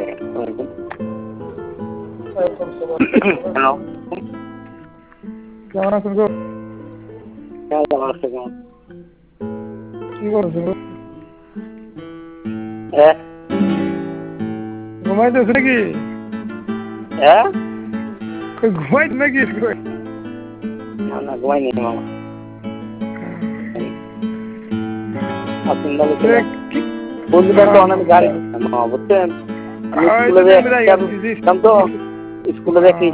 Hello, কেমন আছেন গো? কেমন আছে কেমন? কি করছেন গো? হ্যাঁ ঘুমাইতেছে নাকি? হ্যাঁ ঘুমাইতে নাকি? না না ঘুমাইনি মামা। আপনি বলে বন্ধুটা তো অনেক গাড়ি মামা বুঝছেন। আমি স্কুলে তো স্কুলে দেখি